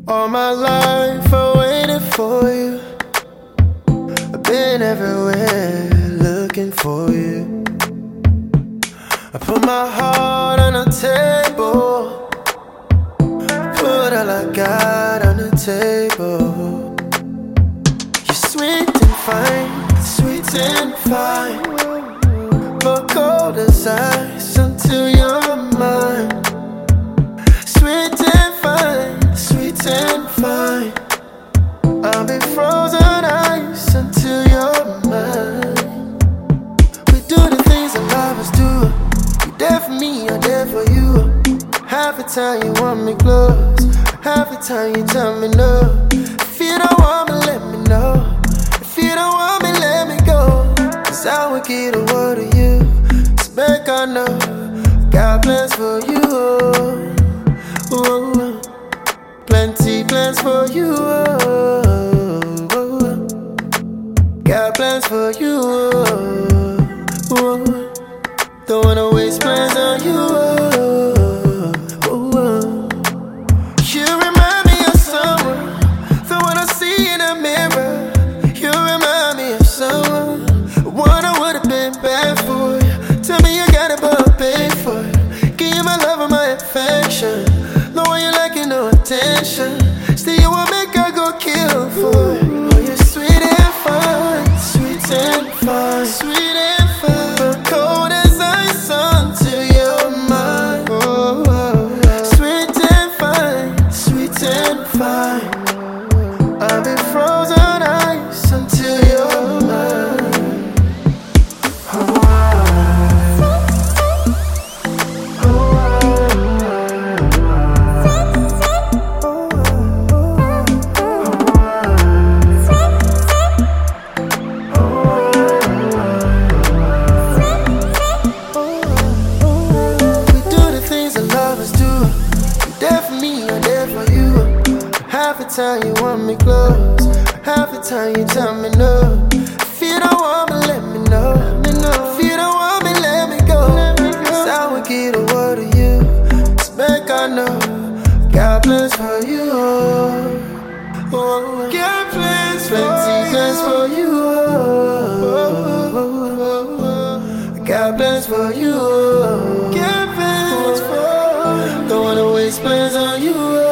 All my life I waited for you. I've been everywhere looking for you. I put my heart on the table, put all I got on the table. You're sweet and fine, sweet and fine, but cold as ice until you're mine. Sweet and fine, sweet and fine, I'll be frozen ice until you're mine. We do the things that lovers do. You're there for me, I'm there for you. Half the time you want me close, half the time you tell me no. If you don't want me, let me know. If you don't want me, let me go. Cause I will get a word of you. Spec I know, got plans for you. Oh, plenty plans for you. Oh, got plans for you. Oh, don't wanna waste plans on you. Oh, you remind me of someone, the one I see in the mirror. You remind me of someone, one I would've been bad for you. Tell me you got it, but I'll pay for it. Give you my love and my affection. No one you lacking no attention. Still you won't make her go kill for it. Oh, you're sweet and fine, sweet and fine, sweet and fine, but cold as ice until you're mine. Oh, oh, oh. Sweet and fine, sweet and fine, I'll be frozen ice until you're mine. Oh, half the time you want me close, half the time you tell me no. If you don't want me, let me know. If you don't want me, let me go. Cause I will get a word of you. Spec I know, got plans for you. Oh, got plans, plenty plans for you. Got plans for you. Got plans for you. Don't wanna waste plans on you.